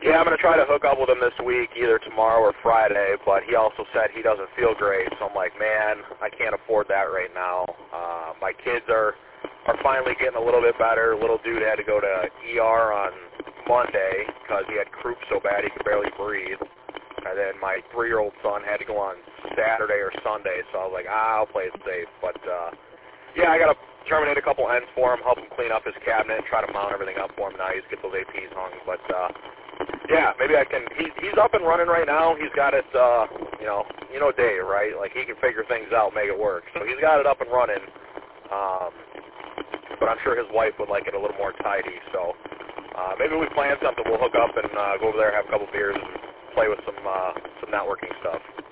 Yeah, I'm going to try to hook up with him this week, either tomorrow or Friday, but he also said he doesn't feel great, so I'm like, man, I can't afford that right now. My kids are finally getting a little bit better. Little dude had to go to ER on Monday because he had croup so bad he could barely breathe. And then my 3-year-old son had to go on Saturday or Sunday, so I was like, I'll play it safe. But, yeah, I got to terminate a couple ends for him, help him clean up his cabinet, and try to mount everything up for him now. He's get those APs hung. But, yeah, maybe I can. He's up and running right now. He's got it, you know Dave, right? Like, he can figure things out, make it work. So he's got it up and running. But I'm sure his wife would like it a little more tidy. So maybe we plan something. We'll hook up and go over there, have a couple beers, and play with some networking stuff.